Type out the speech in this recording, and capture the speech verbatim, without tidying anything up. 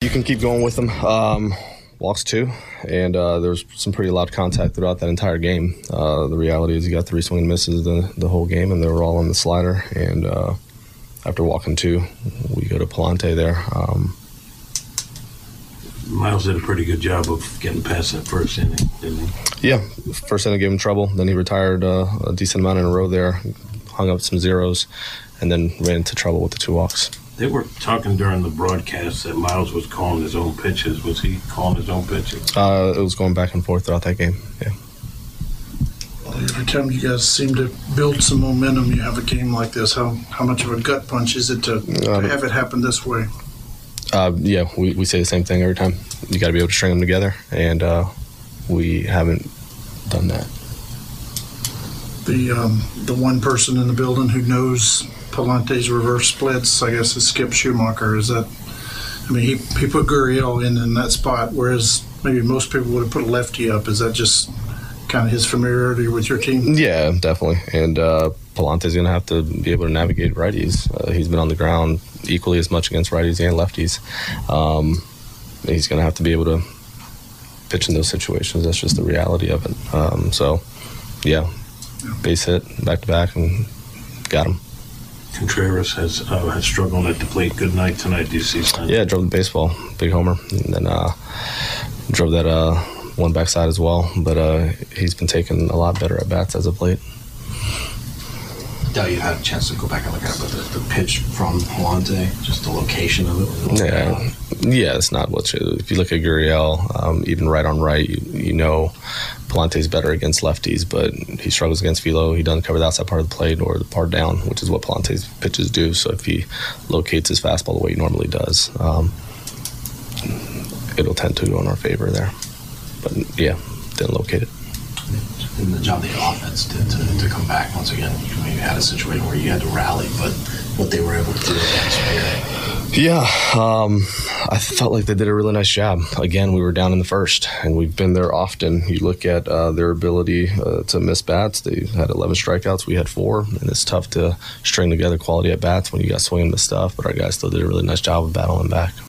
you can keep going with them. Um, walks two, and uh, there was some pretty loud contact throughout that entire game. Uh, the reality is you got three swing and misses the, the whole game, and they were all on the slider. And uh, after walking two, we go to Palante there. Um, Miles did a pretty good job of getting past that first inning, didn't he? Yeah, first inning gave him trouble. Then he retired uh, a decent amount in a row there, hung up some zeros, and then ran into trouble with the two walks. They were talking during the broadcast that Miles was calling his own pitches. Was he calling his own pitches? Uh, it was going back and forth throughout that game, yeah. Well, every time you guys seem to build some momentum, you have a game like this. How how much of a gut punch is it to, to Uh, have it happen this way? Uh, yeah, we, we say the same thing every time. You got to be able to string them together, and uh, we haven't done that. The um, the one person in the building who knows Palante's reverse splits, I guess, is Skip Schumacher. Is that? I mean, he he put Gurriel in in that spot, whereas maybe most people would have put a lefty up. Is that just kind of his familiarity with your team? Yeah, definitely. And uh, Palante's going to have to be able to navigate righties. Uh, he's been on the ground equally as much against righties and lefties. Um, he's going to have to be able to pitch in those situations. That's just the reality of it. Um, so, yeah, base hit, back-to-back, and got him. Contreras has uh, has struggled at the plate. Good night tonight. Do you see something? Yeah, drove the baseball, big homer, and then uh, drove that uh, one backside as well. But uh, he's been taking a lot better at bats as of late. Now you had a chance to go back and look at it, but the, the pitch from Palante, just the location of it. Was yeah, yeah, it's not what you. If you look at Gurriel, um, even right on right, you, you know Palante's better against lefties, but he struggles against velo. He doesn't cover the outside part of the plate or the part down, which is what Palante's pitches do. So if he locates his fastball the way he normally does, um, it'll tend to go in our favor there. But yeah, didn't locate it. And the job of the offense to, to, to come back once again. You, know, you had a situation where you had to rally, but what they were able to do against Spirit. Yeah, um, I felt like they did a really nice job. Again, we were down in the first, and we've been there often. You look at uh, their ability uh, to miss bats. They had eleven strikeouts. We had four, and it's tough to string together quality at bats when you got swinging the stuff, but our guys still did a really nice job of battling back.